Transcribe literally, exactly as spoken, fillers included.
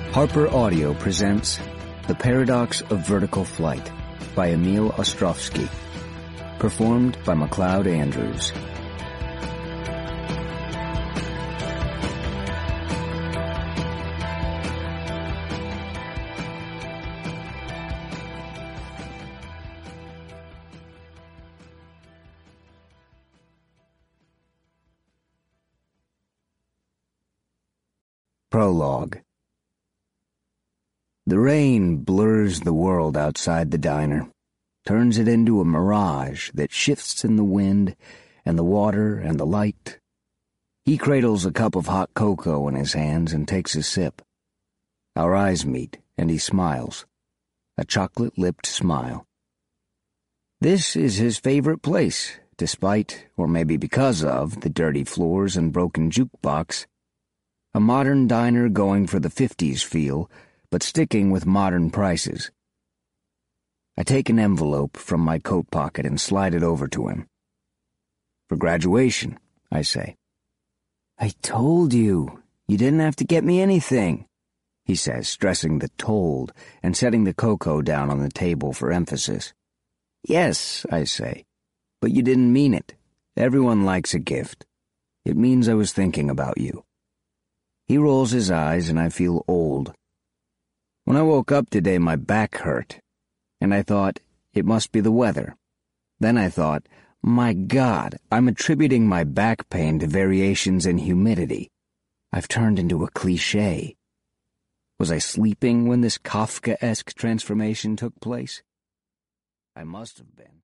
Harper Audio presents The Paradox of Vertical Flight by Emil Ostrovsky, performed by MacLeod Andrews. Prologue. The rain blurs the world outside the diner, turns it into a mirage that shifts in the wind and the water and the light. He cradles a cup of hot cocoa in his hands and takes a sip. Our eyes meet, and he smiles, a chocolate-lipped smile. This is his favorite place, despite, or maybe because of, the dirty floors and broken jukebox. A modern diner going for the fifties feel, but sticking with modern prices. I take an envelope from my coat pocket and slide it over to him. For graduation, I say. "I told you, you didn't have to get me anything," he says, stressing the told and setting the cocoa down on the table for emphasis. "Yes," I say, "but you didn't mean it. Everyone likes a gift. It means I was thinking about you." He rolls his eyes and I feel old. When I woke up today, my back hurt, and I thought, it must be the weather. Then I thought, my God, I'm attributing my back pain to variations in humidity. I've turned into a cliché. Was I sleeping when this Kafkaesque transformation took place? I must have been.